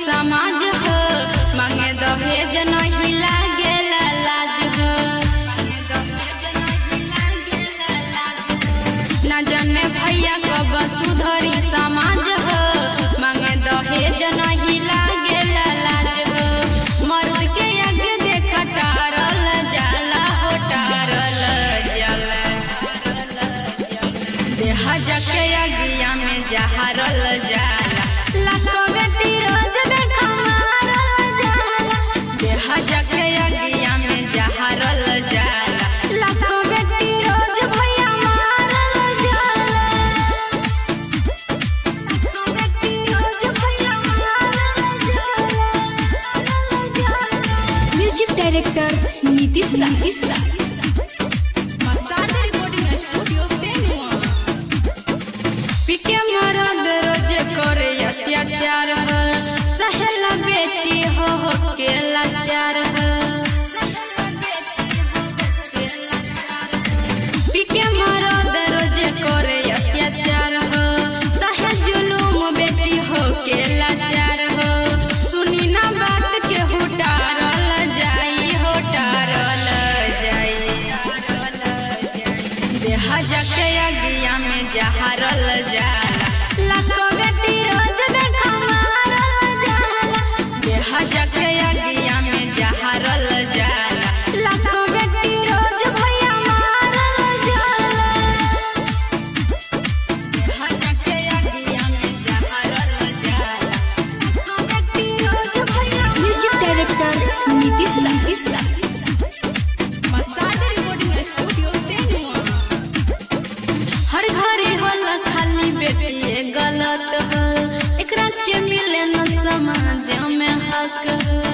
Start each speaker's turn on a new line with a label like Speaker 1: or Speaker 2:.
Speaker 1: समाज हो, मांगे दहेज नहीं लागेला लाज हो। ना जाने भैया कब सुधरी समाज हो, मांगे दहेज नहीं लागेला लाज हो। मर्द के आगे देख टारल जाला हो, टारल जाला। देह जाके अगिया में जहरल जाला, लाखों बेटी रोज देखा मारल जाला। देह जाके अगिया में जहरल जाला, लाखों बेटी रोज भैया मारल जाला। लाखों बेटी रोज भैया मारल जाला।
Speaker 2: Music director Nitish Raj.
Speaker 1: पिके मरद रोज करे अत्याचार हो, सहेला बेटी हो के लाचार हो। पिके मरद रोज करे अत्याचार हो, सहे जुलूम बेटी हो के लाचार हो। सुनी ना बात के हुटारल जाई हो, टारल जाई। देह जाके अगिया में जहरल जाला, लाखों बेटी रोज देखा मारल जाला। देह जाके अगिया में जहरल जाला, लाखों बेटी रोज भैया मारल जाला। देह जाके अगिया में जहरल जाला, लाखों बेटी रोज भैया।
Speaker 2: Music director Nitish Raj.
Speaker 1: हर घरे होला खाली बेटी गलत हो, एकरा के मिले न समाज में हक हो।